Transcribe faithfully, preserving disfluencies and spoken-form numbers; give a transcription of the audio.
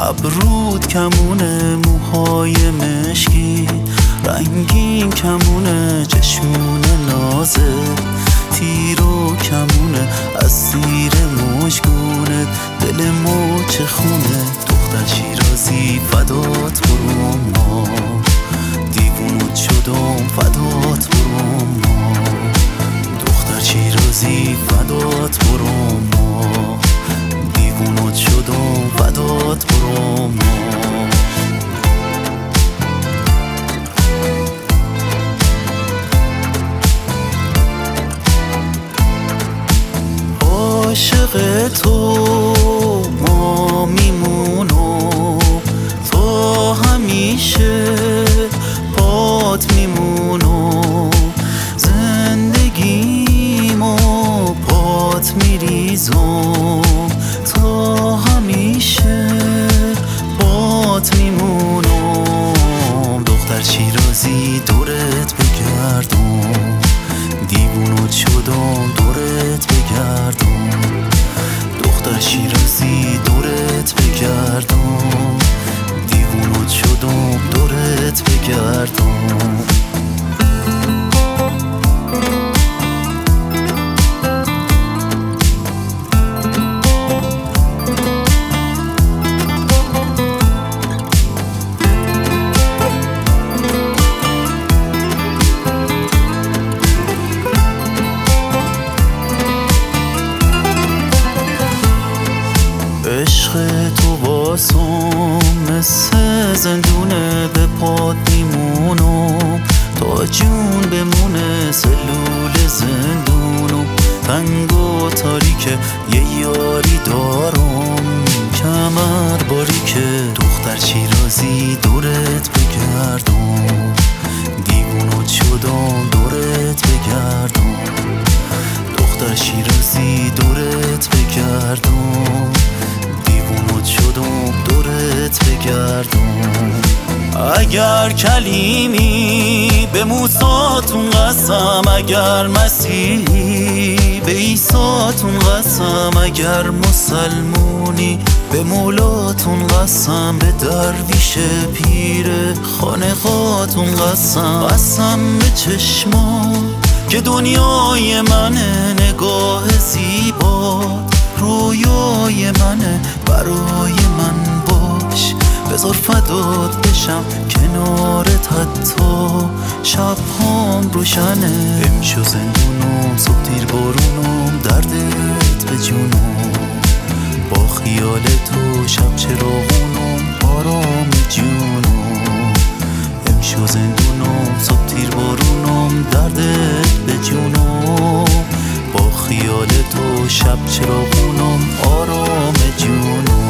ابرود کمونه، موهای مشکی رنگین کمونه، چشمون نازه تیر و کمونه، از زیر مژگونه دل موچ خونه. دختر شیرازی فدات برم ما، دیوونت شدم فدات برم ما. دختر شیرازی فدات برم ما، دیوونت شدم فدات برم ما. عاشق تو ما میمونم، تو همیشه پات میمونم، زندگیمو پات میریزم، تو همیشه پات میمونم. دختر شیرازی دورت بگردم، دیوونت شدم دورت بگردم. دختر شیرازی دورت بگردم، دیوونت شدم دورت بگردم. عشق تو واسم مثل زندونه، به پات میمونم تا جون بمونه. سلول زندونم تنگ و تاریکه، یه یاری دارم کمر باریکه. دختر شیرازی دورت بگردم، دیوونت شدم دورت بگردم. دختر شیرازی دورت بگردم، دیوونت شدم دورت بگردم. اگر کلیمی به موساتون قسم، اگر مسیحی به عیساتون قسم، اگر مسلمونی به مولاتون قسم، به درویش پیر خانقاتون قسم. قسم به چشما که دنیای منه، نگاه زیبا رویای منه، برای من باش بذار فدات بشم کنارت حتی شب هم روشنه. امشو زندونم صبح تیر بارونم، دردت به جونم، با خیال تو شب چراغونم آرام جونم. امشو زندونم صبح تیر بارونم، دردت به جونم، با خیال تو شب چراغونم آرام جونم.